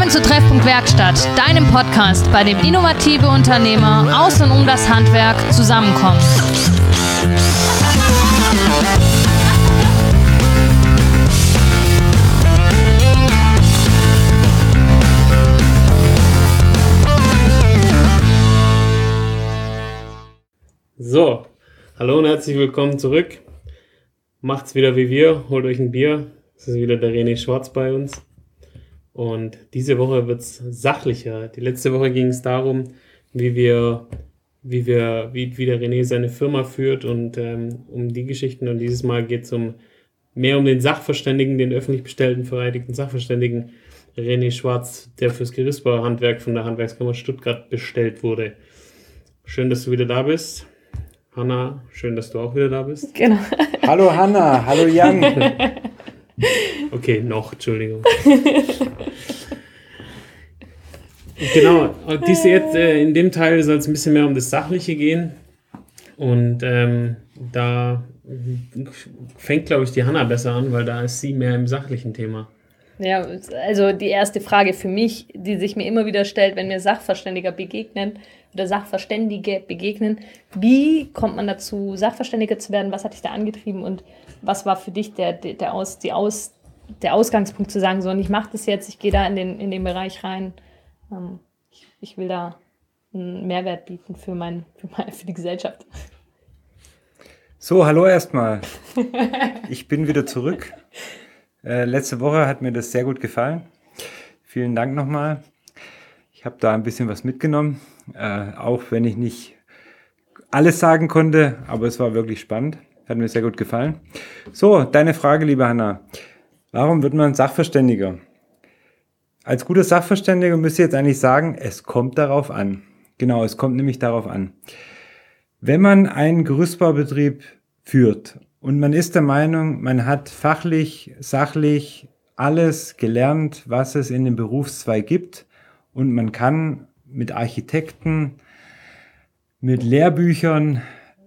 Willkommen zu Treffpunkt Werkstatt, deinem Podcast, bei dem innovative Unternehmer aus und um das Handwerk zusammenkommen. So, hallo und herzlich willkommen zurück. Macht's wieder wie wir, holt euch ein Bier. Es ist wieder der René Schwarz bei uns. Und diese Woche wird's sachlicher. Die letzte Woche ging es darum, wie der René seine Firma führt und um die Geschichten. Und dieses Mal geht es mehr um den Sachverständigen, den öffentlich bestellten, vereidigten Sachverständigen René Schwarz, der fürs Gerüstbauhandwerk von der Handwerkskammer Stuttgart bestellt wurde. Schön, dass du wieder da bist. Hanna, schön, dass du auch wieder da bist. Genau. Hallo Hanna, hallo Jan. Okay, Entschuldigung. Genau, in dem Teil soll es ein bisschen mehr um das Sachliche gehen. Und da fängt, glaube ich, die Hanna besser an, weil da ist sie mehr im sachlichen Thema. Ja, also die erste Frage für mich, die sich mir immer wieder stellt, wenn mir Sachverständige begegnen, wie kommt man dazu, Sachverständiger zu werden? Was hat dich da angetrieben und was war für dich der Ausgangspunkt zu sagen, so, und ich mache das jetzt, ich gehe da in den Bereich rein, ich will da einen Mehrwert bieten für die Gesellschaft. So, hallo erstmal. Ich bin wieder zurück. Letzte Woche hat mir das sehr gut gefallen. Vielen Dank nochmal. Ich habe da ein bisschen was mitgenommen, auch wenn ich nicht alles sagen konnte, aber es war wirklich spannend. Hat mir sehr gut gefallen. So, deine Frage, liebe Hanna. Warum wird man Sachverständiger? Als guter Sachverständiger müsst ihr jetzt eigentlich sagen, es kommt darauf an. Genau, es kommt nämlich darauf an. Wenn man einen Gerüstbaubetrieb führt und man ist der Meinung, man hat fachlich, sachlich alles gelernt, was es in dem Berufszweig gibt, und man kann mit Architekten, mit Lehrbüchern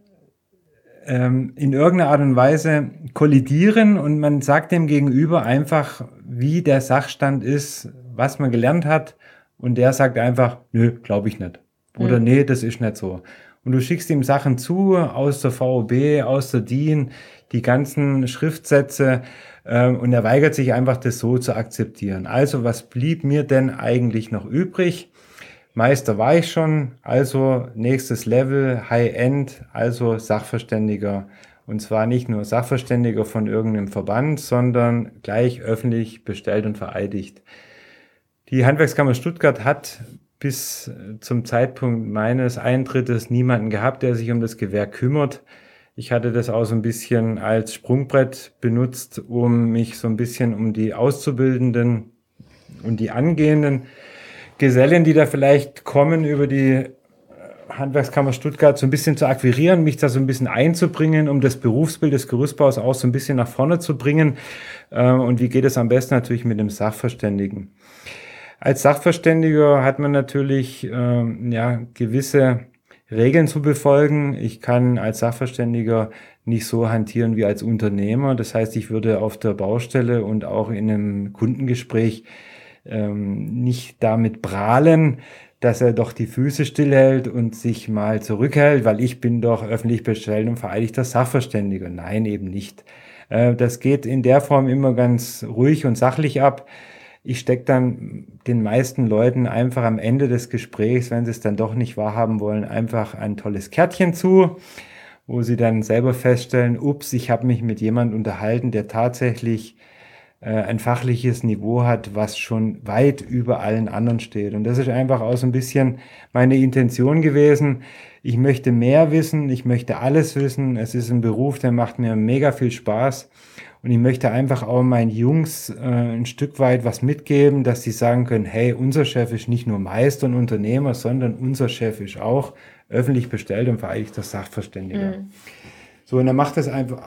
in irgendeiner Art und Weise kollidieren und man sagt dem Gegenüber einfach, wie der Sachstand ist, was man gelernt hat, und der sagt einfach, nö, glaube ich nicht. Oder nee, das ist nicht so. Und du schickst ihm Sachen zu aus der VOB, aus der DIN, die ganzen Schriftsätze, und er weigert sich einfach, das so zu akzeptieren. Also was blieb mir denn eigentlich noch übrig? Meister war ich schon, also nächstes Level, High-End, also Sachverständiger. Und zwar nicht nur Sachverständiger von irgendeinem Verband, sondern gleich öffentlich bestellt und vereidigt. Die Handwerkskammer Stuttgart hat bis zum Zeitpunkt meines Eintrittes niemanden gehabt, der sich um das Gewerk kümmert. Ich hatte das auch so ein bisschen als Sprungbrett benutzt, um mich so ein bisschen um die Auszubildenden und die angehenden Gesellen, die da vielleicht kommen, über die Handwerkskammer Stuttgart so ein bisschen zu akquirieren, mich da so ein bisschen einzubringen, um das Berufsbild des Gerüstbaus auch so ein bisschen nach vorne zu bringen. Und wie geht es am besten? Natürlich mit dem Sachverständigen. Als Sachverständiger hat man natürlich gewisse Regeln zu befolgen. Ich kann als Sachverständiger nicht so hantieren wie als Unternehmer. Das heißt, ich würde auf der Baustelle und auch in einem Kundengespräch nicht damit prahlen, dass er doch die Füße stillhält und sich mal zurückhält, weil ich bin doch öffentlich bestellt und vereidigter Sachverständiger. Nein, eben nicht. Das geht in der Form immer ganz ruhig und sachlich ab. Ich stecke dann den meisten Leuten einfach am Ende des Gesprächs, wenn sie es dann doch nicht wahrhaben wollen, einfach ein tolles Kärtchen zu, wo sie dann selber feststellen, ups, ich habe mich mit jemandem unterhalten, der tatsächlich ein fachliches Niveau hat, was schon weit über allen anderen steht. Und das ist einfach auch so ein bisschen meine Intention gewesen. Ich möchte mehr wissen, ich möchte alles wissen. Es ist ein Beruf, der macht mir mega viel Spaß. Und ich möchte einfach auch meinen Jungs ein Stück weit was mitgeben, dass sie sagen können, hey, unser Chef ist nicht nur Meister und Unternehmer, sondern unser Chef ist auch öffentlich bestellt und vereidigter Sachverständiger. So, und dann macht es einfach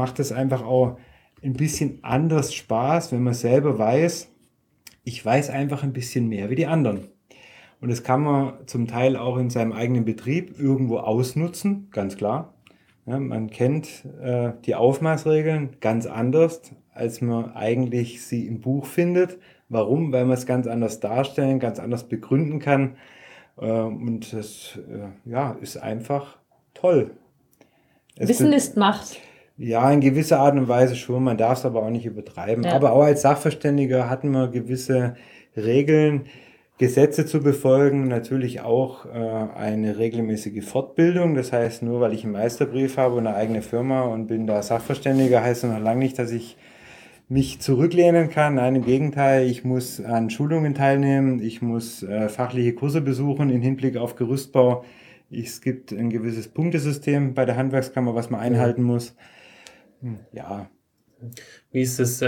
auch ein bisschen anders Spaß, wenn man selber weiß, ich weiß einfach ein bisschen mehr wie die anderen. Und das kann man zum Teil auch in seinem eigenen Betrieb irgendwo ausnutzen, ganz klar. Ja, man kennt die Aufmaßregeln ganz anders, als man eigentlich sie im Buch findet. Warum? Weil man es ganz anders darstellen, ganz anders begründen kann. Und das ist einfach toll. Wissen ist Macht. Ja, in gewisser Art und Weise schon. Man darf es aber auch nicht übertreiben. Ja. Aber auch als Sachverständiger hatten wir gewisse Regeln, Gesetze zu befolgen, natürlich auch eine regelmäßige Fortbildung. Das heißt, nur weil ich einen Meisterbrief habe und eine eigene Firma und bin da Sachverständiger, heißt das noch lange nicht, dass ich mich zurücklehnen kann. Nein, im Gegenteil, ich muss an Schulungen teilnehmen, ich muss fachliche Kurse besuchen im Hinblick auf Gerüstbau. Es gibt ein gewisses Punktesystem bei der Handwerkskammer, was man einhalten muss. Ja. Wie ist das?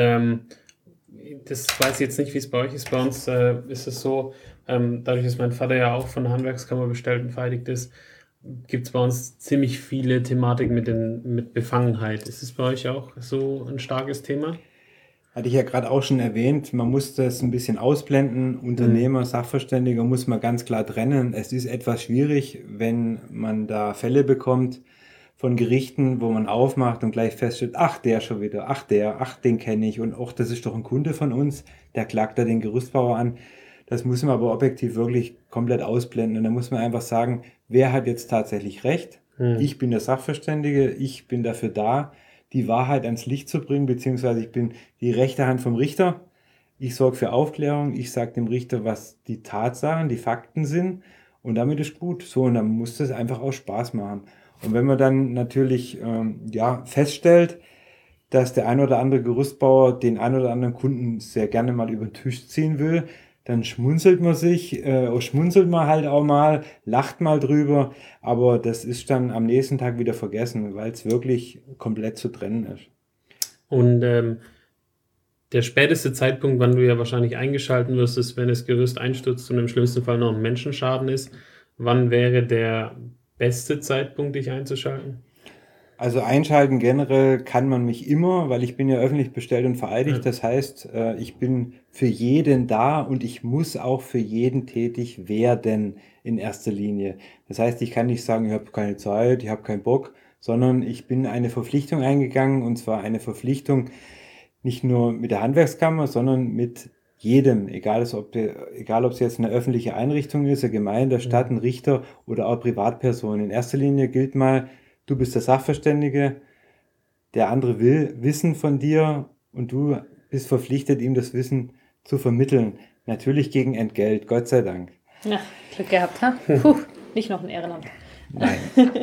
Das weiß ich jetzt nicht, wie es bei euch ist. Bei uns ist es so, dadurch, dass mein Vater ja auch von der Handwerkskammer bestellt und vereidigt ist, gibt es bei uns ziemlich viele Thematiken mit Befangenheit. Ist es bei euch auch so ein starkes Thema? Hatte ich ja gerade auch schon erwähnt, man muss das ein bisschen ausblenden. Unternehmer, Sachverständiger muss man ganz klar trennen. Es ist etwas schwierig, wenn man da Fälle bekommt von Gerichten, wo man aufmacht und gleich feststellt, ach, der schon wieder, ach, den kenne ich und auch, das ist doch ein Kunde von uns, der klagt da den Gerüstbauer an. Das muss man aber objektiv wirklich komplett ausblenden. Und da muss man einfach sagen, wer hat jetzt tatsächlich recht? Ich bin der Sachverständige, ich bin dafür da, die Wahrheit ans Licht zu bringen, beziehungsweise ich bin die rechte Hand vom Richter. Ich sorge für Aufklärung, ich sage dem Richter, was die Tatsachen, die Fakten sind und damit ist gut. So, und dann muss das einfach auch Spaß machen. Und wenn man dann natürlich feststellt, dass der ein oder andere Gerüstbauer den ein oder anderen Kunden sehr gerne mal über den Tisch ziehen will, dann schmunzelt man halt auch mal, lacht mal drüber, aber das ist dann am nächsten Tag wieder vergessen, weil es wirklich komplett zu trennen ist. Und der späteste Zeitpunkt, wann du ja wahrscheinlich eingeschalten wirst, ist, wenn das Gerüst einstürzt und im schlimmsten Fall noch ein Menschenschaden ist. Wann wäre der beste Zeitpunkt, dich einzuschalten? Also einschalten generell kann man mich immer, weil ich bin ja öffentlich bestellt und vereidigt. Ja. Das heißt, ich bin für jeden da und ich muss auch für jeden tätig werden in erster Linie. Das heißt, ich kann nicht sagen, ich habe keine Zeit, ich habe keinen Bock, sondern ich bin eine Verpflichtung eingegangen und zwar eine Verpflichtung nicht nur mit der Handwerkskammer, sondern mit jedem, egal ob es jetzt eine öffentliche Einrichtung ist, eine Gemeinde, eine Stadt, ein Richter oder auch Privatpersonen. In erster Linie gilt mal, du bist der Sachverständige, der andere will Wissen von dir und du bist verpflichtet, ihm das Wissen zu vermitteln. Natürlich gegen Entgelt, Gott sei Dank. Ja, Glück gehabt, ha? Puh, nicht noch ein Ehrenamt. Nein.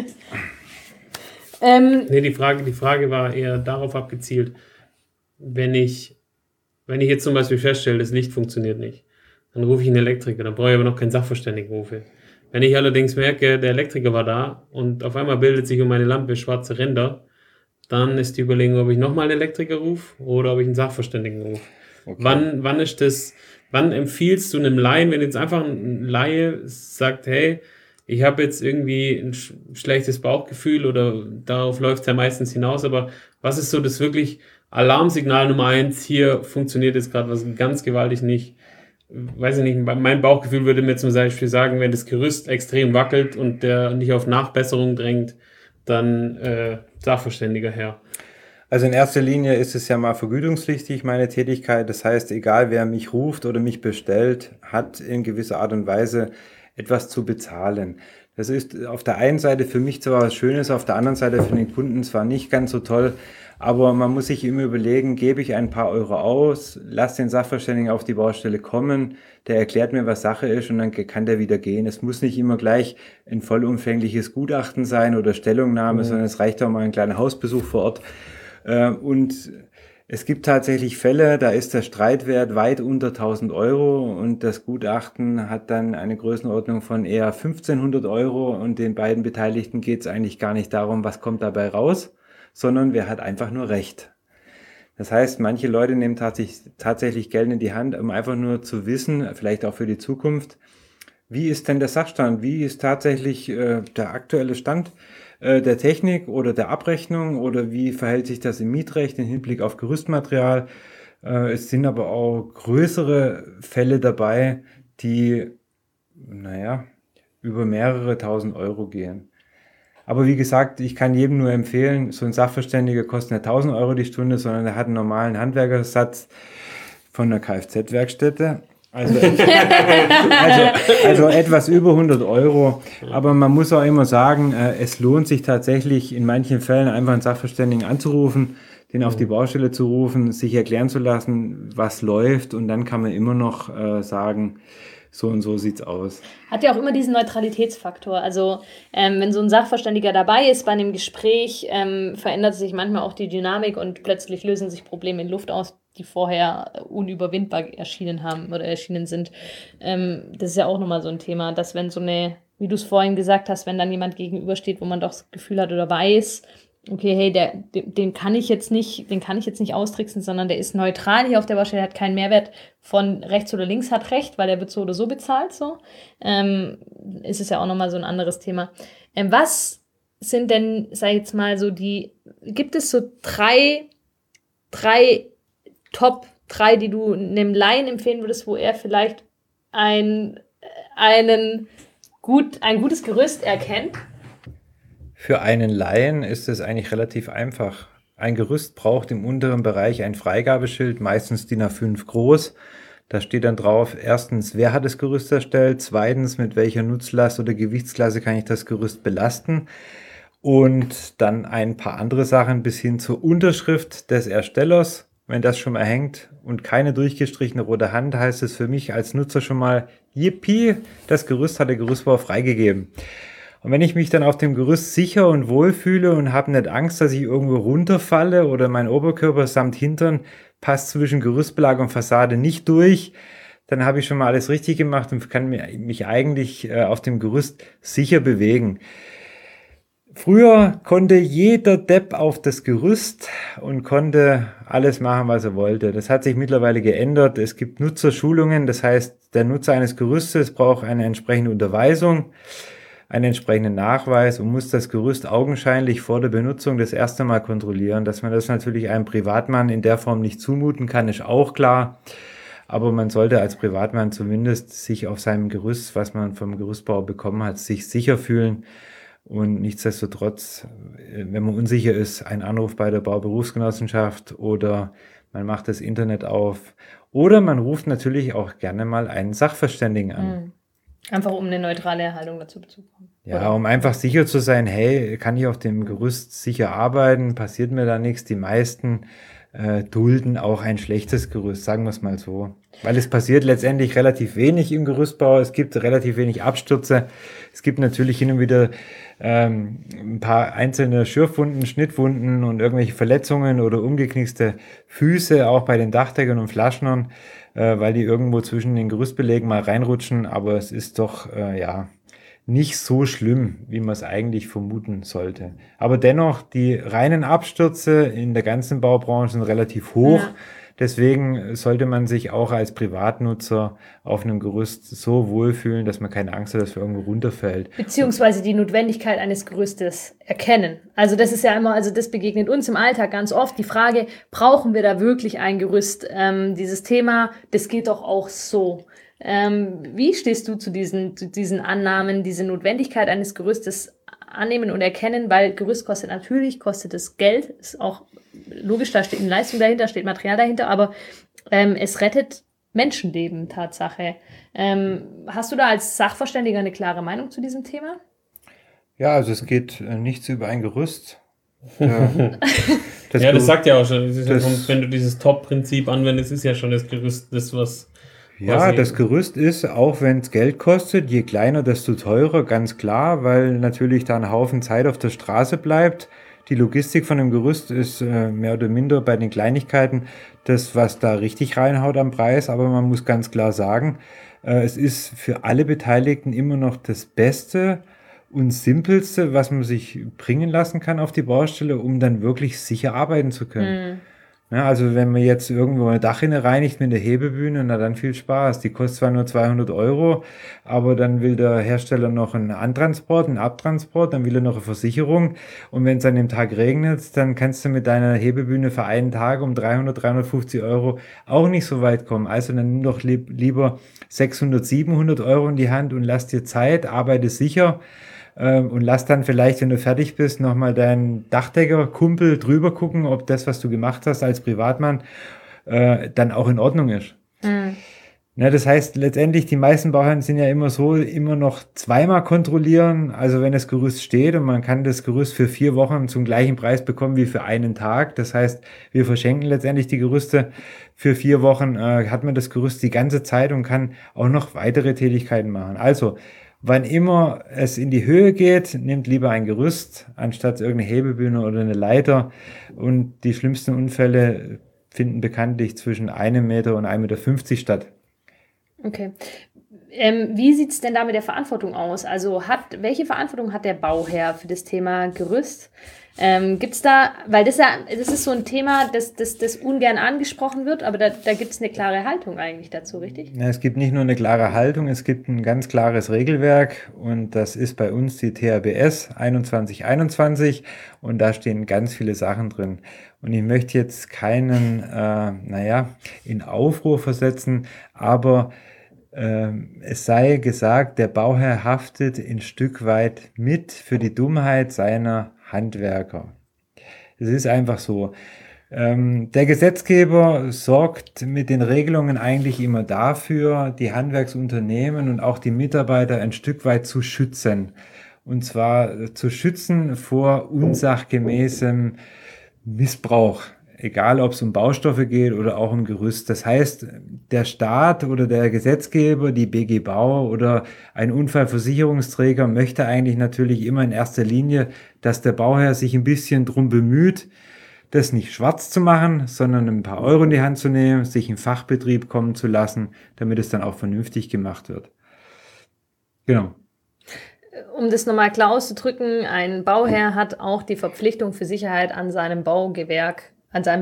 Nee, die Frage war eher darauf abgezielt, wenn ich jetzt zum Beispiel feststelle, das Licht funktioniert nicht, dann rufe ich einen Elektriker, dann brauche ich aber noch keinen Sachverständigen rufe. Wenn ich allerdings merke, der Elektriker war da und auf einmal bildet sich um meine Lampe schwarze Ränder, dann ist die Überlegung, ob ich nochmal einen Elektriker rufe oder ob ich einen Sachverständigen rufe. Okay. Wann empfiehlst du einem Laien, wenn jetzt einfach ein Laie sagt, hey, ich habe jetzt irgendwie ein schlechtes Bauchgefühl oder darauf läuft es ja meistens hinaus, aber was ist so das wirklich Alarmsignal Nummer 1, hier funktioniert jetzt gerade was ganz gewaltig nicht? Weiß ich nicht, mein Bauchgefühl würde mir zum Beispiel sagen, wenn das Gerüst extrem wackelt und der nicht auf Nachbesserung drängt, dann Sachverständiger her. Also in erster Linie ist es ja mal vergütungspflichtig, meine Tätigkeit. Das heißt, egal wer mich ruft oder mich bestellt, hat in gewisser Art und Weise etwas zu bezahlen. Das ist auf der einen Seite für mich zwar was Schönes, auf der anderen Seite für den Kunden zwar nicht ganz so toll, aber man muss sich immer überlegen, gebe ich ein paar Euro aus, lass den Sachverständigen auf die Baustelle kommen, der erklärt mir, was Sache ist und dann kann der wieder gehen. Es muss nicht immer gleich ein vollumfängliches Gutachten sein oder Stellungnahme, sondern es reicht auch mal ein kleiner Hausbesuch vor Ort. Und es gibt tatsächlich Fälle, da ist der Streitwert weit unter 1.000 Euro und das Gutachten hat dann eine Größenordnung von eher 1.500 Euro und den beiden Beteiligten geht es eigentlich gar nicht darum, was kommt dabei raus, sondern wer hat einfach nur Recht. Das heißt, manche Leute nehmen tatsächlich Geld in die Hand, um einfach nur zu wissen, vielleicht auch für die Zukunft, wie ist denn der Sachstand, wie ist tatsächlich der aktuelle Stand der Technik oder der Abrechnung oder wie verhält sich das im Mietrecht im Hinblick auf Gerüstmaterial. Es sind aber auch größere Fälle dabei, die, über mehrere 1.000 Euro gehen. Aber wie gesagt, ich kann jedem nur empfehlen, so ein Sachverständiger kostet nicht 1.000 Euro die Stunde, sondern er hat einen normalen Handwerkersatz von der Kfz-Werkstätte. Also etwas über 100 Euro. Aber man muss auch immer sagen, es lohnt sich tatsächlich in manchen Fällen einfach einen Sachverständigen anzurufen, den auf die Baustelle zu rufen, sich erklären zu lassen, was läuft, und dann kann man immer noch sagen, so und so sieht's aus. Hat ja auch immer diesen Neutralitätsfaktor. Also wenn so ein Sachverständiger dabei ist bei einem Gespräch, verändert sich manchmal auch die Dynamik und plötzlich lösen sich Probleme in Luft aus, die vorher unüberwindbar erschienen sind. Das ist ja auch nochmal so ein Thema, dass wenn so eine, wie du es vorhin gesagt hast, wenn dann jemand gegenübersteht, wo man doch das Gefühl hat oder weiß, okay, hey, den kann ich jetzt nicht austricksen, sondern der ist neutral hier auf der Baustelle, hat keinen Mehrwert von rechts oder links, hat recht, weil der wird so oder so bezahlt, so. Ist es ja auch nochmal so ein anderes Thema. Was sind denn, sag ich jetzt mal, gibt es so drei Top 3, die du einem Laien empfehlen würdest, wo er vielleicht ein gutes Gerüst erkennt? Für einen Laien ist es eigentlich relativ einfach. Ein Gerüst braucht im unteren Bereich ein Freigabeschild, meistens DIN A5 groß. Da steht dann drauf, erstens, wer hat das Gerüst erstellt? Zweitens, mit welcher Nutzlast oder Gewichtsklasse kann ich das Gerüst belasten? Und dann ein paar andere Sachen bis hin zur Unterschrift des Erstellers. Wenn das schon mal hängt und keine durchgestrichene rote Hand, heißt es für mich als Nutzer schon mal, yippie, das Gerüst hat der Gerüstbauer freigegeben. Und wenn ich mich dann auf dem Gerüst sicher und wohl fühle und habe nicht Angst, dass ich irgendwo runterfalle oder mein Oberkörper samt Hintern passt zwischen Gerüstbelag und Fassade nicht durch, dann habe ich schon mal alles richtig gemacht und kann mich eigentlich auf dem Gerüst sicher bewegen. Früher konnte jeder Depp auf das Gerüst und konnte alles machen, was er wollte. Das hat sich mittlerweile geändert. Es gibt Nutzerschulungen, das heißt, der Nutzer eines Gerüstes braucht eine entsprechende Unterweisung, einen entsprechenden Nachweis und muss das Gerüst augenscheinlich vor der Benutzung das erste Mal kontrollieren. Dass man das natürlich einem Privatmann in der Form nicht zumuten kann, ist auch klar. Aber man sollte als Privatmann zumindest sich auf seinem Gerüst, was man vom Gerüstbauer bekommen hat, sich sicher fühlen. Und nichtsdestotrotz, wenn man unsicher ist, ein Anruf bei der Bauberufsgenossenschaft oder man macht das Internet auf oder man ruft natürlich auch gerne mal einen Sachverständigen an. Einfach um eine neutrale Erhaltung dazu zu bekommen. Ja, oder? um einfach sicher zu sein, hey, kann ich auf dem Gerüst sicher arbeiten, passiert mir da nichts. Die meisten dulden auch ein schlechtes Gerüst, sagen wir es mal so. Weil es passiert letztendlich relativ wenig im Gerüstbau, es gibt relativ wenig Abstürze, es gibt natürlich hin und wieder ein paar einzelne Schürfwunden, Schnittwunden und irgendwelche Verletzungen oder umgeknickste Füße, auch bei den Dachdeckern und Flaschnern, weil die irgendwo zwischen den Gerüstbelägen mal reinrutschen, aber es ist doch, nicht so schlimm, wie man es eigentlich vermuten sollte. Aber dennoch, die reinen Abstürze in der ganzen Baubranche sind relativ hoch. Ja. Deswegen sollte man sich auch als Privatnutzer auf einem Gerüst so wohlfühlen, dass man keine Angst hat, dass man irgendwo runterfällt. Beziehungsweise die Notwendigkeit eines Gerüstes erkennen. Also das ist ja immer, also das begegnet uns im Alltag ganz oft. Die Frage, brauchen wir da wirklich ein Gerüst? Dieses Thema, das geht doch auch so. Wie stehst du zu diesen Annahmen, diese Notwendigkeit eines Gerüstes annehmen und erkennen, weil Gerüst kostet es Geld, ist auch logisch, da steht eine Leistung dahinter, steht Material dahinter, aber es rettet Menschenleben, Tatsache. Hast du da als Sachverständiger eine klare Meinung zu diesem Thema? Ja, also es geht nichts über ein Gerüst. Das sagt ja auch schon, wenn du dieses Top-Prinzip anwendest, ist ja schon das Gerüst das, was... Ja, das Gerüst ist, auch wenn es Geld kostet, je kleiner, desto teurer, ganz klar, weil natürlich da ein Haufen Zeit auf der Straße bleibt. Die Logistik von dem Gerüst ist mehr oder minder bei den Kleinigkeiten das, was da richtig reinhaut am Preis, aber man muss ganz klar sagen, es ist für alle Beteiligten immer noch das Beste und Simpelste, was man sich bringen lassen kann auf die Baustelle, um dann wirklich sicher arbeiten zu können. Ja, also wenn man jetzt irgendwo eine Dachrinne reinigt mit der Hebebühne, na dann viel Spaß. Die kostet zwar nur 200 €, aber dann will der Hersteller noch einen Antransport, einen Abtransport, dann will er noch eine Versicherung. Und wenn es an dem Tag regnet, dann kannst du mit deiner Hebebühne für einen Tag um 300, 350 € auch nicht so weit kommen. Also dann nimm doch lieber 600, 700 € in die Hand und lass dir Zeit, arbeite sicher. Und lass dann vielleicht, wenn du fertig bist, nochmal deinen Dachdecker-Kumpel drüber gucken, ob das, was du gemacht hast als Privatmann, dann auch in Ordnung ist. Ja, das heißt, letztendlich, die meisten Bauherren sind ja immer noch zweimal kontrollieren. Also wenn das Gerüst steht und man kann das Gerüst für 4 Wochen zum gleichen Preis bekommen wie für einen Tag. Das heißt, wir verschenken letztendlich die Gerüste für 4 Wochen, hat man das Gerüst die ganze Zeit und kann auch noch weitere Tätigkeiten machen. Also, wann immer es in die Höhe geht, nehmt lieber ein Gerüst, anstatt irgendeine Hebebühne oder eine Leiter. Und die schlimmsten Unfälle finden bekanntlich zwischen 1 Meter und 1,50 Meter statt. Okay. Wie sieht es denn da mit der Verantwortung aus? Also welche Verantwortung hat der Bauherr für das Thema Gerüst? Gibt es da, weil das ist so ein Thema, das ungern angesprochen wird, aber da gibt es eine klare Haltung eigentlich dazu, richtig? Ja, es gibt nicht nur eine klare Haltung, es gibt ein ganz klares Regelwerk und das ist bei uns die THBS 2121 und da stehen ganz viele Sachen drin. Und ich möchte jetzt keinen, in Aufruhr versetzen, aber es sei gesagt, der Bauherr haftet ein Stück weit mit für die Dummheit seiner Handwerker. Es ist einfach so. Der Gesetzgeber sorgt mit den Regelungen eigentlich immer dafür, die Handwerksunternehmen und auch die Mitarbeiter ein Stück weit zu schützen. Und zwar zu schützen vor unsachgemäßem Missbrauch. Egal, ob es um Baustoffe geht oder auch um Gerüst. Das heißt, der Staat oder der Gesetzgeber, die BG Bau oder ein Unfallversicherungsträger möchte eigentlich natürlich immer in erster Linie, dass der Bauherr sich ein bisschen drum bemüht, das nicht schwarz zu machen, sondern ein paar Euro in die Hand zu nehmen, sich in Fachbetrieb kommen zu lassen, damit es dann auch vernünftig gemacht wird. Genau. Um das nochmal klar auszudrücken, ein Bauherr hat auch die Verpflichtung für Sicherheit an seinem Baugewerk, an seiner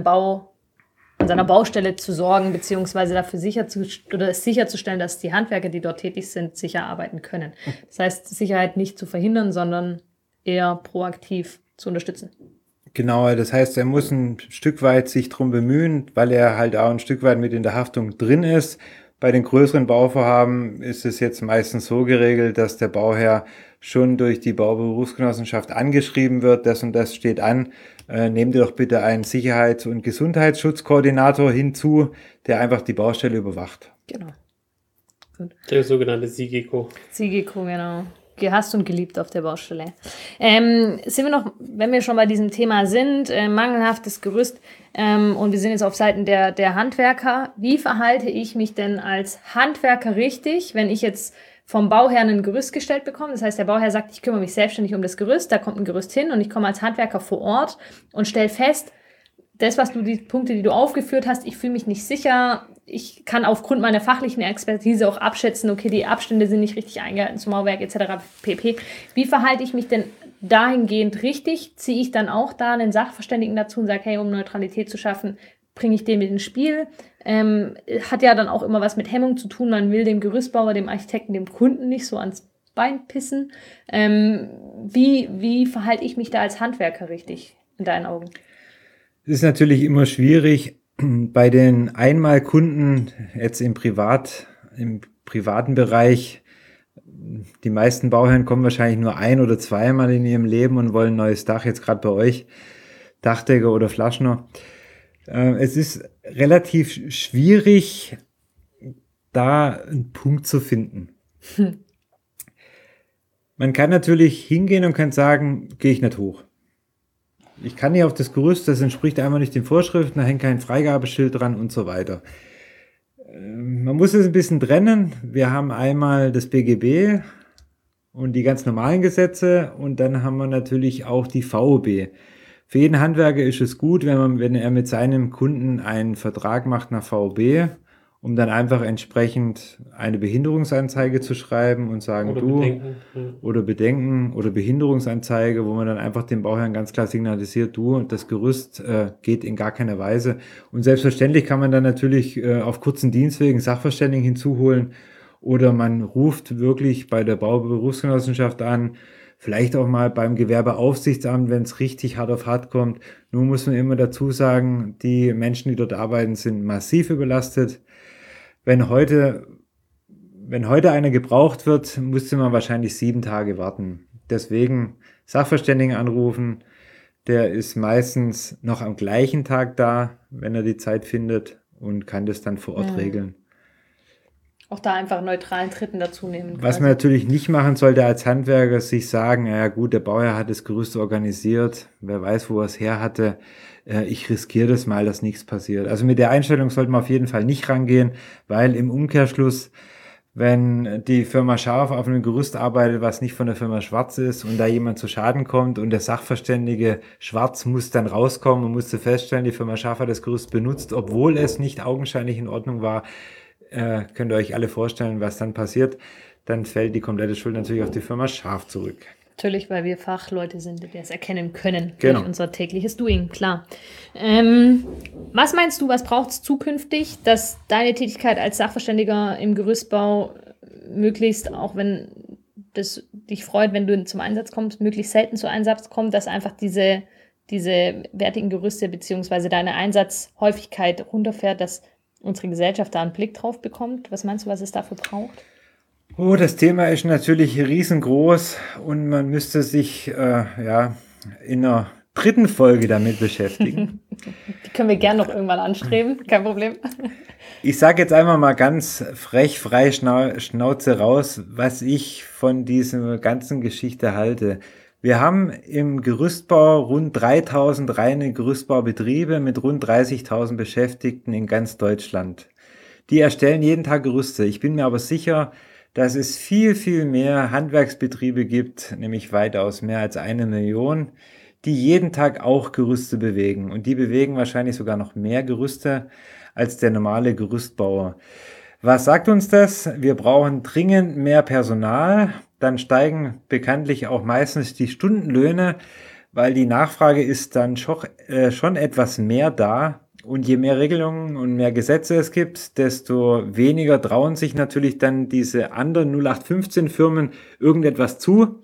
Baustelle zu sorgen, beziehungsweise dafür sicherzustellen, dass die Handwerker, die dort tätig sind, sicher arbeiten können. Das heißt, Sicherheit nicht zu verhindern, sondern eher proaktiv zu unterstützen. Genau, das heißt, er muss ein Stück weit sich drum bemühen, weil er halt auch ein Stück weit mit in der Haftung drin ist. Bei den größeren Bauvorhaben ist es jetzt meistens so geregelt, dass der Bauherr schon durch die Bauberufsgenossenschaft angeschrieben wird, das und das steht an. Nehmt ihr doch bitte einen Sicherheits- und Gesundheitsschutzkoordinator hinzu, der einfach die Baustelle überwacht. Genau. Gut. Der sogenannte SIGECO. SIGECO, genau. Gehasst und geliebt auf der Baustelle. Sind wir noch, wenn wir schon bei diesem Thema sind, mangelhaftes Gerüst, und wir sind jetzt auf Seiten der Handwerker. Wie verhalte ich mich denn als Handwerker richtig, wenn ich jetzt vom Bauherrn ein Gerüst gestellt bekomme? Das heißt, der Bauherr sagt, ich kümmere mich selbstständig um das Gerüst, da kommt ein Gerüst hin und ich komme als Handwerker vor Ort und stelle fest, die Punkte, die du aufgeführt hast, ich fühle mich nicht sicher. Ich kann aufgrund meiner fachlichen Expertise auch abschätzen, okay, die Abstände sind nicht richtig eingehalten zum Mauerwerk etc. pp. Wie verhalte ich mich denn dahingehend richtig? Ziehe ich dann auch da einen Sachverständigen dazu und sage, hey, um Neutralität zu schaffen, bringe ich den mit ins Spiel? Hat ja dann auch immer was mit Hemmung zu tun. Man will dem Gerüstbauer, dem Architekten, dem Kunden nicht so ans Bein pissen. Wie verhalte ich mich da als Handwerker richtig in deinen Augen? Es ist natürlich immer schwierig bei den Einmalkunden jetzt im privaten Bereich. Die meisten Bauherren kommen wahrscheinlich nur 1- oder 2-mal in ihrem Leben und wollen ein neues Dach, jetzt gerade bei euch, Dachdecker oder Flaschner. Es ist relativ schwierig, da einen Punkt zu finden. Man kann natürlich hingehen und kann sagen, gehe ich nicht hoch. Ich kann nicht auf das Gerüst, das entspricht einmal nicht den Vorschriften, da hängt kein Freigabeschild dran und so weiter. Man muss es ein bisschen trennen. Wir haben einmal das BGB und die ganz normalen Gesetze und dann haben wir natürlich auch die VOB. Für jeden Handwerker ist es gut, wenn er mit seinem Kunden einen Vertrag macht nach VOB, um dann einfach entsprechend eine Behinderungsanzeige zu schreiben und sagen, oder Bedenken oder Behinderungsanzeige, wo man dann einfach dem Bauherrn ganz klar signalisiert, das Gerüst geht in gar keiner Weise. Und selbstverständlich kann man dann natürlich auf kurzen Dienstwegen Sachverständigen hinzuholen oder man ruft wirklich bei der Bauberufsgenossenschaft an, vielleicht auch mal beim Gewerbeaufsichtsamt, wenn es richtig hart auf hart kommt. Nur muss man immer dazu sagen, die Menschen, die dort arbeiten, sind massiv überlastet. Wenn heute einer gebraucht wird, müsste man wahrscheinlich 7 Tage warten. Deswegen Sachverständigen anrufen. Der ist meistens noch am gleichen Tag da, wenn er die Zeit findet. und kann das dann vor Ort regeln. Auch da einfach neutralen Dritten dazu nehmen. Was man natürlich nicht machen sollte als Handwerker, sich sagen, ja gut, der Bauherr hat das Gerüst organisiert, wer weiß, wo er es her hatte, ich riskiere das mal, dass nichts passiert. Also mit der Einstellung sollte man auf jeden Fall nicht rangehen, weil im Umkehrschluss, wenn die Firma Scharf auf einem Gerüst arbeitet, was nicht von der Firma Schwarz ist und da jemand zu Schaden kommt und der Sachverständige Schwarz muss dann rauskommen und musste feststellen, die Firma Scharf hat das Gerüst benutzt, obwohl es nicht augenscheinlich in Ordnung war, könnt ihr euch alle vorstellen, was dann passiert. Dann fällt die komplette Schuld natürlich auf die Firma Scharf zurück. Natürlich, weil wir Fachleute sind, die das erkennen können Genau. durch unser tägliches Doing, klar. Was meinst du, was braucht es zukünftig, dass deine Tätigkeit als Sachverständiger im Gerüstbau möglichst, auch wenn das dich freut, wenn du zum Einsatz kommst, möglichst selten zu Einsatz kommt, dass einfach diese wertigen Gerüste bzw. deine Einsatzhäufigkeit runterfährt, dass unsere Gesellschaft da einen Blick drauf bekommt? Was meinst du, was es dafür braucht? Oh, das Thema ist natürlich riesengroß und man müsste sich in einer dritten Folge damit beschäftigen. Die können wir gerne noch irgendwann anstreben, kein Problem. Ich sage jetzt einfach mal ganz frech, frei Schnauze raus, was ich von dieser ganzen Geschichte halte. Wir haben im Gerüstbau rund 3000 reine Gerüstbaubetriebe mit rund 30.000 Beschäftigten in ganz Deutschland. Die erstellen jeden Tag Gerüste. Ich bin mir aber sicher, dass es viel, viel mehr Handwerksbetriebe gibt, nämlich weitaus mehr als 1 Million, die jeden Tag auch Gerüste bewegen. Und die bewegen wahrscheinlich sogar noch mehr Gerüste als der normale Gerüstbauer. Was sagt uns das? Wir brauchen dringend mehr Personal. Dann steigen bekanntlich auch meistens die Stundenlöhne, weil die Nachfrage ist dann schon etwas mehr da. Und je mehr Regelungen und mehr Gesetze es gibt, desto weniger trauen sich natürlich dann diese anderen 0815 Firmen irgendetwas zu.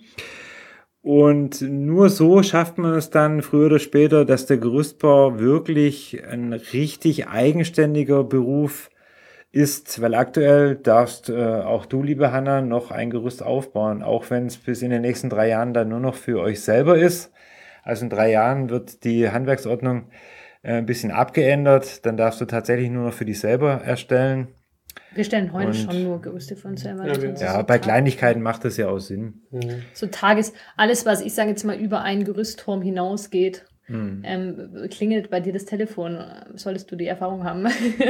Und nur so schafft man es dann früher oder später, dass der Gerüstbau wirklich ein richtig eigenständiger Beruf ist, weil aktuell darfst auch du, liebe Hanna, noch ein Gerüst aufbauen, auch wenn es bis in den nächsten 3 Jahren dann nur noch für euch selber ist. Also in 3 Jahren wird die Handwerksordnung ein bisschen abgeändert, dann darfst du tatsächlich nur noch für dich selber erstellen. Wir stellen heute schon nur Gerüste für uns selber. Ja, bei Kleinigkeiten macht das ja auch Sinn. So alles, was ich sage jetzt mal über einen Gerüstturm hinausgeht, klingelt bei dir das Telefon. Solltest du die Erfahrung haben.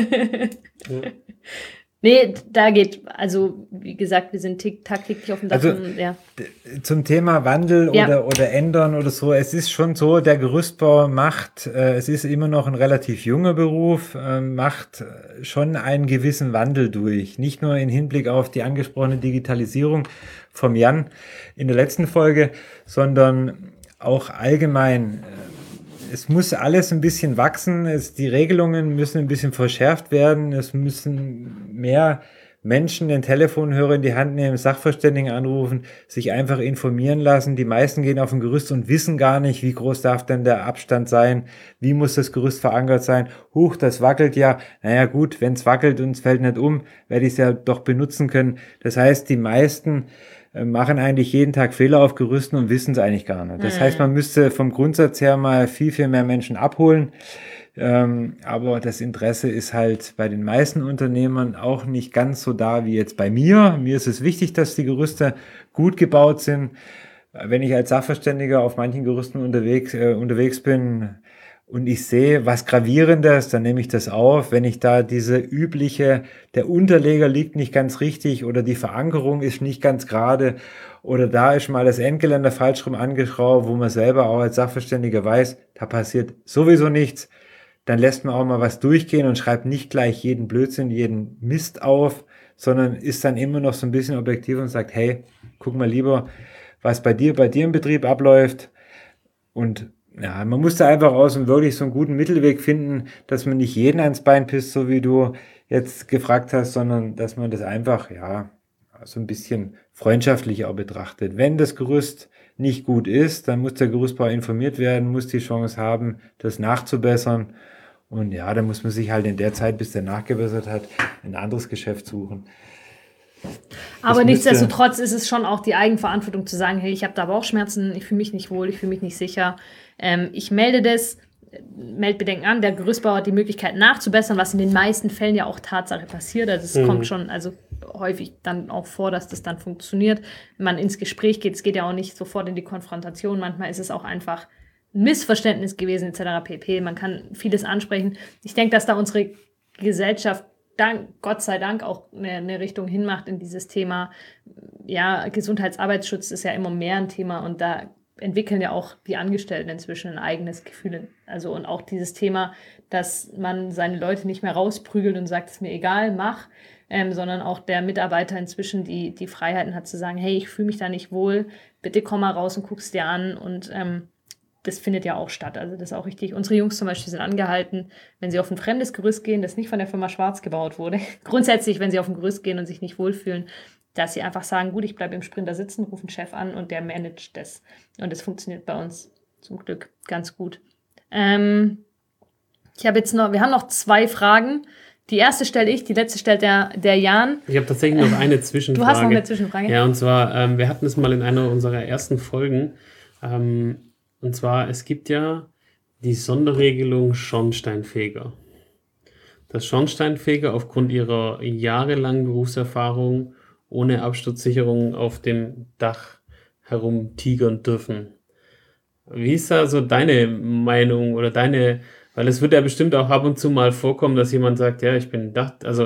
Nee, da geht, also wie gesagt, wir sind tagtäglich auf dem Dach. Also zum Thema Wandel oder ändern oder so, es ist schon so, der Gerüstbau es ist immer noch ein relativ junger Beruf, macht schon einen gewissen Wandel durch. Nicht nur im Hinblick auf die angesprochene Digitalisierung vom Jan in der letzten Folge, sondern auch allgemein. Es muss alles ein bisschen wachsen, die Regelungen müssen ein bisschen verschärft werden, es müssen mehr Menschen den Telefonhörer in die Hand nehmen, Sachverständigen anrufen, sich einfach informieren lassen. Die meisten gehen auf ein Gerüst und wissen gar nicht, wie groß darf denn der Abstand sein, wie muss das Gerüst verankert sein. Huch, das wackelt ja. Naja gut, wenn es wackelt und es fällt nicht um, werde ich es ja doch benutzen können. Das heißt, die meisten machen eigentlich jeden Tag Fehler auf Gerüsten und wissen es eigentlich gar nicht. Das heißt, man müsste vom Grundsatz her mal viel, viel mehr Menschen abholen. Aber das Interesse ist halt bei den meisten Unternehmern auch nicht ganz so da wie jetzt bei mir. Mir ist es wichtig, dass die Gerüste gut gebaut sind. Wenn ich als Sachverständiger auf manchen Gerüsten unterwegs bin und ich sehe was Gravierendes, dann nehme ich das auf. Wenn ich da diese übliche, der Unterleger liegt nicht ganz richtig oder die Verankerung ist nicht ganz gerade oder da ist mal das Endgeländer falsch rum angeschraubt, wo man selber auch als Sachverständiger weiß, da passiert sowieso nichts, dann lässt man auch mal was durchgehen und schreibt nicht gleich jeden Blödsinn, jeden Mist auf, sondern ist dann immer noch so ein bisschen objektiv und sagt, hey, guck mal lieber, was bei dir im Betrieb abläuft. Und ja, man muss da einfach aus und wirklich so einen guten Mittelweg finden, dass man nicht jeden ans Bein pisst, so wie du jetzt gefragt hast, sondern dass man das einfach, so ein bisschen freundschaftlich auch betrachtet. Wenn das Gerüst nicht gut ist, dann muss der Gerüstbauer informiert werden, muss die Chance haben, das nachzubessern. Und ja, dann muss man sich halt in der Zeit, bis der nachgebessert hat, ein anderes Geschäft suchen. Aber nichtsdestotrotz ist es schon auch die Eigenverantwortung zu sagen, hey, ich habe da Bauchschmerzen, ich fühle mich nicht wohl, ich fühle mich nicht sicher. Ich melde das, Meldbedenken an. Der Gerüstbauer hat die Möglichkeit nachzubessern, was in den meisten Fällen ja auch Tatsache passiert. Also es kommt schon häufig dann auch vor, dass das dann funktioniert. Wenn man ins Gespräch geht, es geht ja auch nicht sofort in die Konfrontation. Manchmal ist es auch einfach ein Missverständnis gewesen etc. pp. Man kann vieles ansprechen. Ich denke, dass da unsere Gesellschaft Gott sei Dank auch eine Richtung hinmacht in dieses Thema. Ja, Gesundheitsarbeitsschutz ist ja immer mehr ein Thema und da entwickeln ja auch die Angestellten inzwischen ein eigenes Gefühl. Also und auch dieses Thema, dass man seine Leute nicht mehr rausprügelt und sagt, ist mir egal, mach, sondern auch der Mitarbeiter inzwischen die Freiheiten hat zu sagen, hey, ich fühle mich da nicht wohl, bitte komm mal raus und guck's dir an und das findet ja auch statt. Also das ist auch richtig. Unsere Jungs zum Beispiel sind angehalten, wenn sie auf ein fremdes Gerüst gehen, das nicht von der Firma Schwarz gebaut wurde, grundsätzlich, wenn sie auf ein Gerüst gehen und sich nicht wohlfühlen, dass sie einfach sagen, gut, ich bleibe im Sprinter sitzen, rufe einen Chef an und der managt das. Und das funktioniert bei uns zum Glück ganz gut. Wir haben noch 2 Fragen. Die erste stelle ich, die letzte stellt der Jan. Ich habe tatsächlich noch eine Zwischenfrage. Du hast noch eine Zwischenfrage? Ja, und zwar, wir hatten es mal in einer unserer ersten Folgen. Und zwar, es gibt ja die Sonderregelung Schornsteinfeger. Dass Schornsteinfeger aufgrund ihrer jahrelangen Berufserfahrung ohne Absturzsicherung auf dem Dach herumtigern dürfen. Wie ist da so deine Meinung oder weil es wird ja bestimmt auch ab und zu mal vorkommen, dass jemand sagt, ja, ich bin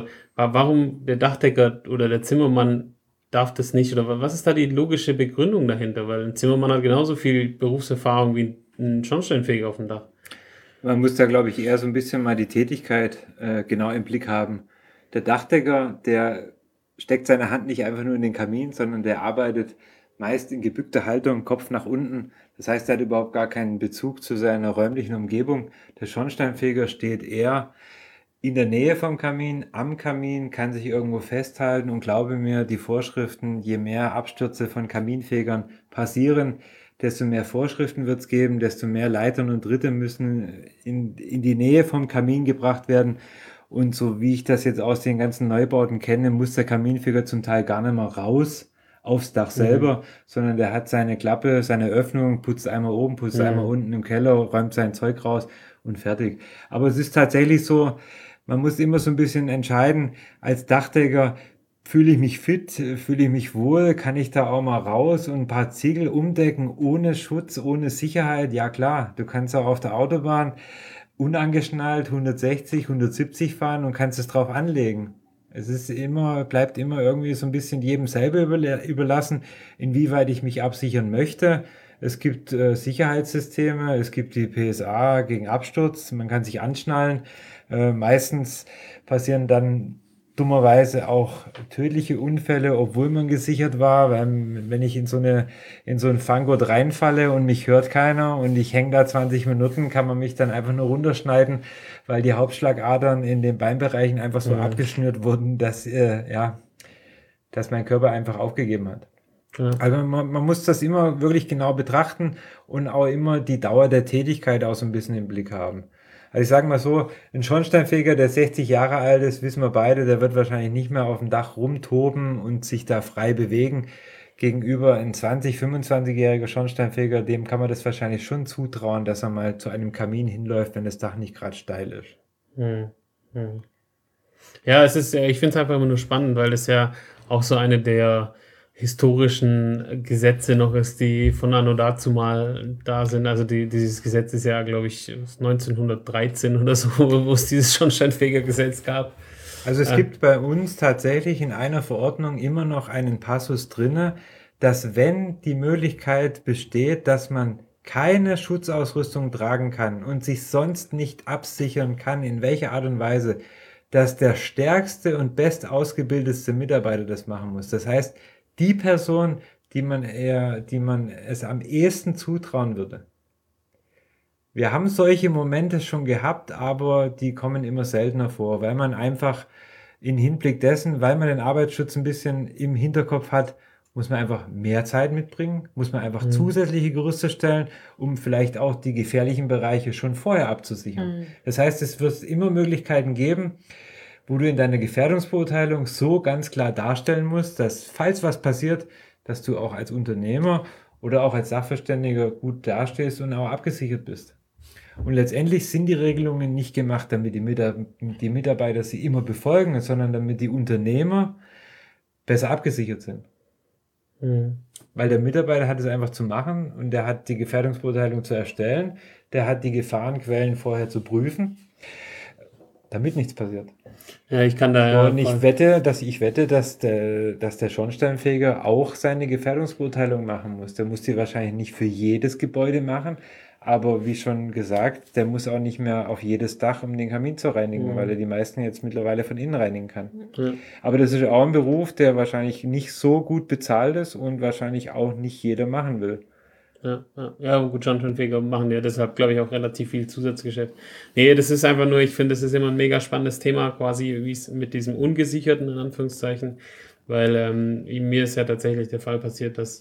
warum der Dachdecker oder der Zimmermann darf das nicht oder was ist da die logische Begründung dahinter? Weil ein Zimmermann hat genauso viel Berufserfahrung wie ein Schornsteinfeger auf dem Dach. Man muss da, glaube ich, eher so ein bisschen mal die Tätigkeit genau im Blick haben. Der Dachdecker, der steckt seine Hand nicht einfach nur in den Kamin, sondern der arbeitet meist in gebückter Haltung, Kopf nach unten. Das heißt, er hat überhaupt gar keinen Bezug zu seiner räumlichen Umgebung. Der Schornsteinfeger steht eher in der Nähe vom Kamin, am Kamin, kann sich irgendwo festhalten und glaube mir, die Vorschriften, je mehr Abstürze von Kaminfegern passieren, desto mehr Vorschriften wird es geben, desto mehr Leitern und Dritte müssen in die Nähe vom Kamin gebracht werden. Und so wie ich das jetzt aus den ganzen Neubauten kenne, muss der Kaminfeger zum Teil gar nicht mehr raus aufs Dach selber, sondern der hat seine Klappe, seine Öffnung, putzt einmal oben, putzt einmal unten im Keller, räumt sein Zeug raus und fertig. Aber es ist tatsächlich so, man muss immer so ein bisschen entscheiden, als Dachdecker, fühle ich mich fit, fühle ich mich wohl, kann ich da auch mal raus und ein paar Ziegel umdecken, ohne Schutz, ohne Sicherheit? Ja klar, du kannst auch auf der Autobahn unangeschnallt 160, 170 fahren und kannst es drauf anlegen. Bleibt immer irgendwie so ein bisschen jedem selber überlassen, inwieweit ich mich absichern möchte. Es gibt Sicherheitssysteme, es gibt die PSA gegen Absturz, man kann sich anschnallen. Meistens passieren dann dummerweise auch tödliche Unfälle, obwohl man gesichert war, weil wenn ich in so ein Fanggurt reinfalle und mich hört keiner und ich hänge da 20 Minuten, kann man mich dann einfach nur runterschneiden, weil die Hauptschlagadern in den Beinbereichen einfach so abgeschnürt wurden, dass mein Körper einfach aufgegeben hat. Ja. Also man muss das immer wirklich genau betrachten und auch immer die Dauer der Tätigkeit auch so ein bisschen im Blick haben. Also ich sage mal so, ein Schornsteinfeger, der 60 Jahre alt ist, wissen wir beide, der wird wahrscheinlich nicht mehr auf dem Dach rumtoben und sich da frei bewegen. Gegenüber ein 20-25-jähriger Schornsteinfeger, dem kann man das wahrscheinlich schon zutrauen, dass er mal zu einem Kamin hinläuft, wenn das Dach nicht gerade steil ist. Ja, ich finde es einfach immer nur spannend, weil das ja auch so eine der historischen Gesetze noch ist, die von anno dazu mal da sind. Also dieses Gesetz ist ja, glaube ich, 1913 oder so, wo es dieses Schornsteinfegergesetz gab. Also es gibt bei uns tatsächlich in einer Verordnung immer noch einen Passus drinne, dass wenn die Möglichkeit besteht, dass man keine Schutzausrüstung tragen kann und sich sonst nicht absichern kann, in welcher Art und Weise, dass der stärkste und best ausgebildetste Mitarbeiter das machen muss. Das heißt, die Person, die man es am ehesten zutrauen würde. Wir haben solche Momente schon gehabt, aber die kommen immer seltener vor, weil man einfach in Hinblick dessen, weil man den Arbeitsschutz ein bisschen im Hinterkopf hat, muss man einfach mehr Zeit mitbringen, muss man einfach zusätzliche Gerüste stellen, um vielleicht auch die gefährlichen Bereiche schon vorher abzusichern. Das heißt, es wird immer Möglichkeiten geben, wo du in deiner Gefährdungsbeurteilung so ganz klar darstellen musst, dass falls was passiert, dass du auch als Unternehmer oder auch als Sachverständiger gut dastehst und auch abgesichert bist. Und letztendlich sind die Regelungen nicht gemacht, damit die Mitarbeiter sie immer befolgen, sondern damit die Unternehmer besser abgesichert sind. Mhm. Weil der Mitarbeiter hat es einfach zu machen und der hat die Gefährdungsbeurteilung zu erstellen, der hat die Gefahrenquellen vorher zu prüfen, damit nichts passiert. Ja, ich kann da ja. Und ich wette, dass der Schornsteinfeger auch seine Gefährdungsbeurteilung machen muss. Der muss die wahrscheinlich nicht für jedes Gebäude machen, aber wie schon gesagt, der muss auch nicht mehr auf jedes Dach, um den Kamin zu reinigen, weil er die meisten jetzt mittlerweile von innen reinigen kann. Ja. Aber das ist auch ein Beruf, der wahrscheinlich nicht so gut bezahlt ist und wahrscheinlich auch nicht jeder machen will. Ja, gut, Schornsteinfeger machen ja deshalb, glaube ich, auch relativ viel Zusatzgeschäft. Nee, das ist einfach nur, ich finde, das ist immer ein mega spannendes Thema, quasi, wie es mit diesem Ungesicherten, in Anführungszeichen, weil mir ist ja tatsächlich der Fall passiert, dass,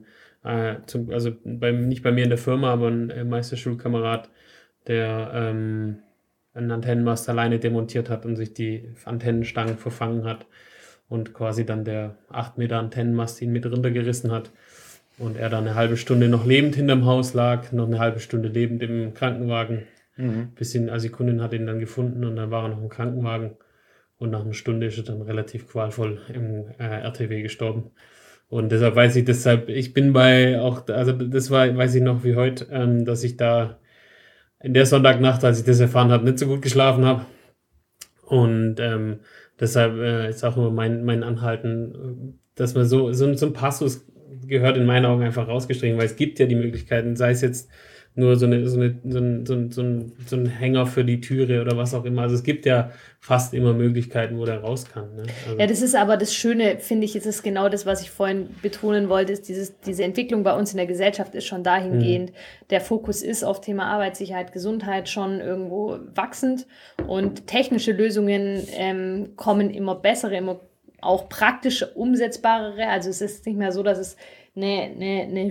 nicht bei mir in der Firma, aber ein Meisterschulkamerad, der einen Antennenmast alleine demontiert hat und sich die Antennenstangen verfangen hat und quasi dann der 8 Meter Antennenmast ihn mit runtergerissen hat. Und er dann eine halbe Stunde noch lebend hinterm Haus lag, noch eine halbe Stunde lebend im Krankenwagen. Also die Kundin hat ihn dann gefunden und dann war er noch im Krankenwagen. Und nach einer Stunde ist er dann relativ qualvoll im RTW gestorben. Und deshalb weiß ich, ich bin weiß ich noch wie heute, dass ich da in der Sonntagnacht, als ich das erfahren habe, nicht so gut geschlafen habe. Und deshalb ist auch immer mein Anhalten, dass man so ein Passus gehört in meinen Augen einfach rausgestrichen, weil es gibt ja die Möglichkeiten, sei es jetzt nur so ein Hänger für die Türe oder was auch immer. Also es gibt ja fast immer Möglichkeiten, wo der raus kann. Ne? Also ja, das ist aber das Schöne, finde ich, ist es genau das, was ich vorhin betonen wollte, ist diese Entwicklung bei uns in der Gesellschaft ist schon dahingehend. Der Fokus ist auf Thema Arbeitssicherheit, Gesundheit schon irgendwo wachsend und technische Lösungen kommen immer bessere, immer auch praktisch umsetzbarere. Also es ist nicht mehr so, dass es ein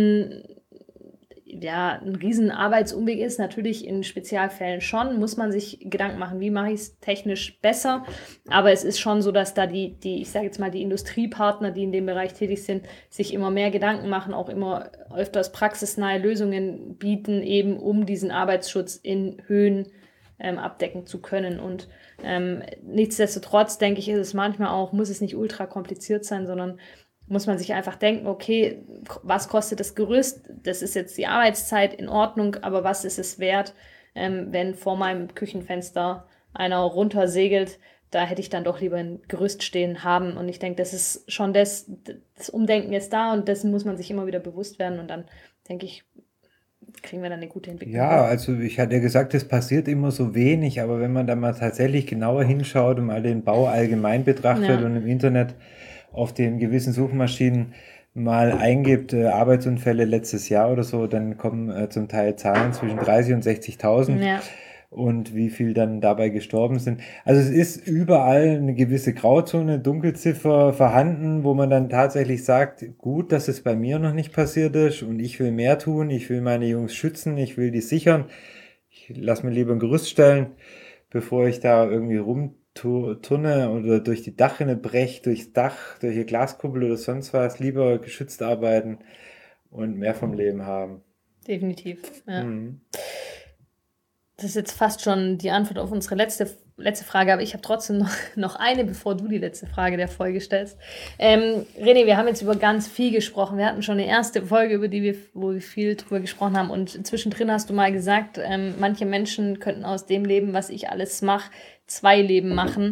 riesen Arbeitsumweg ist. Natürlich in Spezialfällen schon, muss man sich Gedanken machen, wie mache ich es technisch besser. Aber es ist schon so, dass da ich sage jetzt mal, die Industriepartner, die in dem Bereich tätig sind, sich immer mehr Gedanken machen, auch immer öfters praxisnahe Lösungen bieten, eben um diesen Arbeitsschutz in Höhen abdecken zu können. Und nichtsdestotrotz, denke ich, ist es manchmal auch, muss es nicht ultra kompliziert sein, sondern muss man sich einfach denken, okay, was kostet das Gerüst? Das ist jetzt die Arbeitszeit in Ordnung, aber was ist es wert, wenn vor meinem Küchenfenster einer runtersegelt? Da hätte ich dann doch lieber ein Gerüst stehen haben. Und ich denke, das ist schon das Umdenken ist da und dessen muss man sich immer wieder bewusst werden. Und dann, denke ich, kriegen wir dann eine gute Entwicklung. Ja, also ich hatte ja gesagt, es passiert immer so wenig, aber wenn man da mal tatsächlich genauer hinschaut und mal den Bau allgemein betrachtet und im Internet auf den gewissen Suchmaschinen mal eingibt, Arbeitsunfälle letztes Jahr oder so, dann kommen zum Teil Zahlen zwischen 30 und 60.000 und wie viel dann dabei gestorben sind. Also es ist überall eine gewisse Grauzone, Dunkelziffer vorhanden, wo man dann tatsächlich sagt, gut, dass es bei mir noch nicht passiert ist und ich will mehr tun, ich will meine Jungs schützen, ich will die sichern. Ich lasse mir lieber ein Gerüst stellen, bevor ich da irgendwie rumturne oder durch die Dachrinne breche, durchs Dach, durch die Glaskuppel oder sonst was, lieber geschützt arbeiten und mehr vom Leben haben. Definitiv, ja. Das ist jetzt fast schon die Antwort auf unsere letzte Frage, aber ich habe trotzdem noch eine, bevor du die letzte Frage der Folge stellst. René, wir haben jetzt über ganz viel gesprochen. Wir hatten schon eine erste Folge, wo wir viel drüber gesprochen haben und zwischendrin hast du mal gesagt, manche Menschen könnten aus dem Leben, was ich alles mache, 2 Leben machen.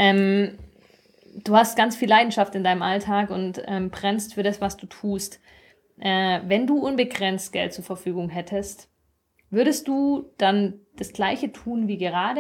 Du hast ganz viel Leidenschaft in deinem Alltag und brennst für das, was du tust. Wenn du unbegrenzt Geld zur Verfügung hättest, würdest du dann das Gleiche tun wie gerade?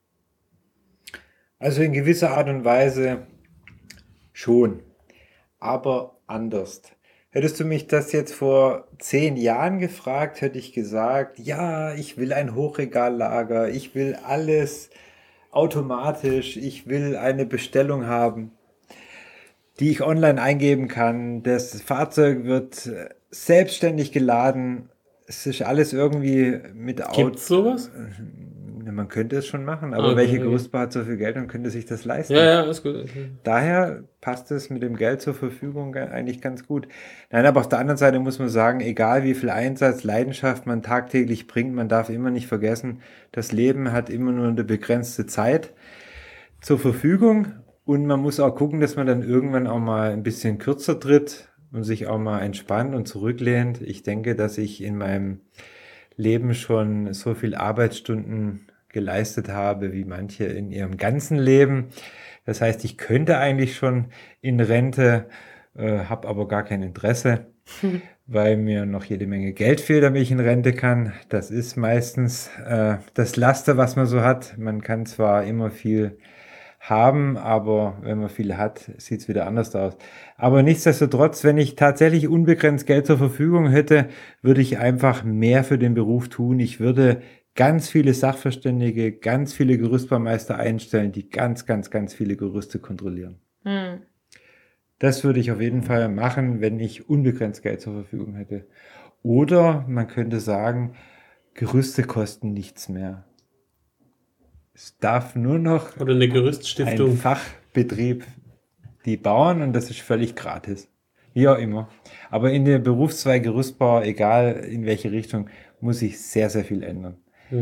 Also in gewisser Art und Weise schon, aber anders. Hättest du mich das jetzt vor 10 Jahren gefragt, hätte ich gesagt, ja, ich will ein Hochregallager, ich will alles automatisch, ich will eine Bestellung haben, die ich online eingeben kann. Das Fahrzeug wird selbstständig geladen. Es ist alles irgendwie mit Gibt's sowas? Man könnte es schon machen, aber welche Gerüstbau hat so viel Geld und könnte sich das leisten? Ja, ist gut. Okay. Daher passt es mit dem Geld zur Verfügung eigentlich ganz gut. Nein, aber auf der anderen Seite muss man sagen, egal wie viel Einsatz, Leidenschaft man tagtäglich bringt, man darf immer nicht vergessen, das Leben hat immer nur eine begrenzte Zeit zur Verfügung und man muss auch gucken, dass man dann irgendwann auch mal ein bisschen kürzer tritt und sich auch mal entspannt und zurücklehnt. Ich denke, dass ich in meinem Leben schon so viel Arbeitsstunden geleistet habe, wie manche in ihrem ganzen Leben. Das heißt, ich könnte eigentlich schon in Rente, habe aber gar kein Interesse, weil mir noch jede Menge Geld fehlt, damit ich in Rente kann. Das ist meistens das Laster, was man so hat. Man kann zwar immer viel haben, aber wenn man viel hat, sieht es wieder anders aus. Aber nichtsdestotrotz, wenn ich tatsächlich unbegrenzt Geld zur Verfügung hätte, würde ich einfach mehr für den Beruf tun. Ich würde ganz viele Sachverständige, ganz viele Gerüstbaumeister einstellen, die ganz, ganz, ganz viele Gerüste kontrollieren. Das würde ich auf jeden Fall machen, wenn ich unbegrenzt Geld zur Verfügung hätte. Oder man könnte sagen, Gerüste kosten nichts mehr. Es darf nur noch oder eine Gerüststiftung, ein Fachbetrieb die bauen und das ist völlig gratis. Wie auch immer. Aber in der Berufszweig Gerüstbau, egal in welche Richtung, muss sich sehr, sehr viel ändern.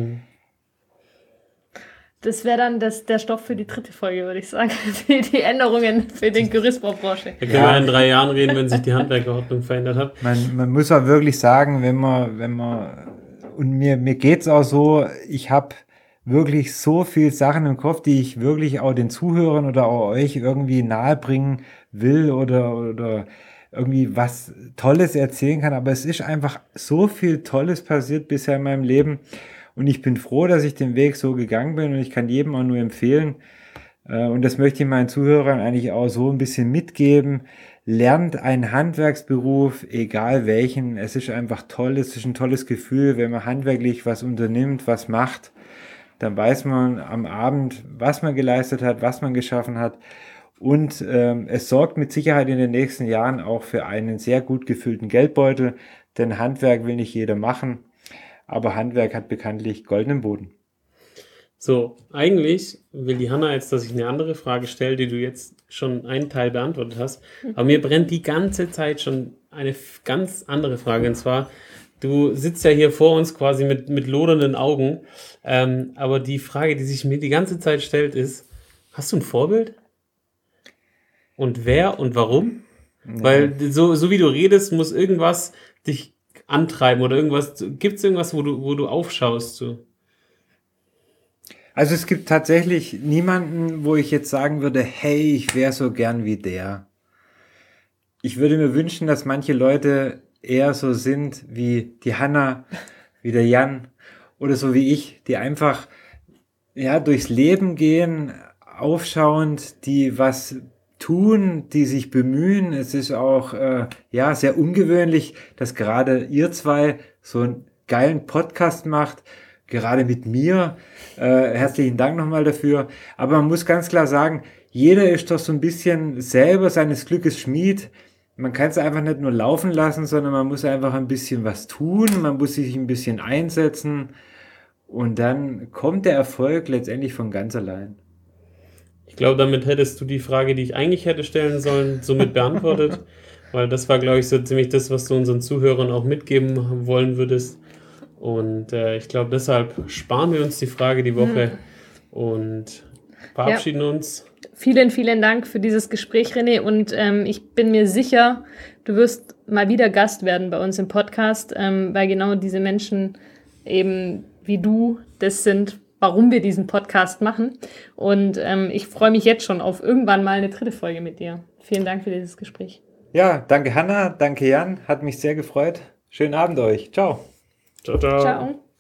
Das wäre dann der Stoff für die 3. Folge, würde ich sagen. Die Änderungen für die Gerüstbaubranche. Da können wir in 3 Jahren reden, wenn sich die Handwerkerordnung verändert hat. Man muss auch wirklich sagen, wenn man und mir geht's auch so, ich habe wirklich so viel Sachen im Kopf, die ich wirklich auch den Zuhörern oder auch euch irgendwie nahebringen will oder irgendwie was Tolles erzählen kann. Aber es ist einfach so viel Tolles passiert bisher in meinem Leben. Und ich bin froh, dass ich den Weg so gegangen bin und ich kann jedem auch nur empfehlen. Und das möchte ich meinen Zuhörern eigentlich auch so ein bisschen mitgeben. Lernt einen Handwerksberuf, egal welchen. Es ist einfach toll, es ist ein tolles Gefühl, wenn man handwerklich was unternimmt, was macht. Dann weiß man am Abend, was man geleistet hat, was man geschaffen hat. Und es sorgt mit Sicherheit in den nächsten Jahren auch für einen sehr gut gefüllten Geldbeutel. Denn Handwerk will nicht jeder machen. Aber Handwerk hat bekanntlich goldenen Boden. So, eigentlich will die Hanna jetzt, dass ich eine andere Frage stelle, die du jetzt schon einen Teil beantwortet hast. Aber mir brennt die ganze Zeit schon eine ganz andere Frage. Und zwar, du sitzt ja hier vor uns quasi mit lodernden Augen. Aber die Frage, die sich mir die ganze Zeit stellt, ist, hast du ein Vorbild? Und wer und warum? Ja. Weil so wie du redest, muss irgendwas dich antreiben oder irgendwas. Gibt es irgendwas, wo du aufschaust? So? Also es gibt tatsächlich niemanden, wo ich jetzt sagen würde, hey, ich wäre so gern wie der. Ich würde mir wünschen, dass manche Leute eher so sind wie die Hanna, wie der Jan oder so wie ich, die einfach durchs Leben gehen, aufschauend, die was tun, die sich bemühen. Es ist auch sehr ungewöhnlich, dass gerade ihr zwei so einen geilen Podcast macht, gerade mit mir. Herzlichen Dank nochmal dafür. Aber man muss ganz klar sagen, jeder ist doch so ein bisschen selber seines Glückes Schmied. Man kann es einfach nicht nur laufen lassen, sondern man muss einfach ein bisschen was tun, man muss sich ein bisschen einsetzen und dann kommt der Erfolg letztendlich von ganz allein. Ich glaube, damit hättest du die Frage, die ich eigentlich hätte stellen sollen, somit beantwortet, weil das war, glaube ich, so ziemlich das, was du unseren Zuhörern auch mitgeben wollen würdest. Und ich glaube, deshalb sparen wir uns die Frage die Woche und verabschieden uns. Vielen, vielen Dank für dieses Gespräch, René. Und ich bin mir sicher, du wirst mal wieder Gast werden bei uns im Podcast, weil genau diese Menschen eben wie du das sind, warum wir diesen Podcast machen. Und ich freue mich jetzt schon auf irgendwann mal eine 3. Folge mit dir. Vielen Dank für dieses Gespräch. Ja, danke Hanna, danke Jan, hat mich sehr gefreut. Schönen Abend euch. Ciao. Ciao, ciao. Ciao.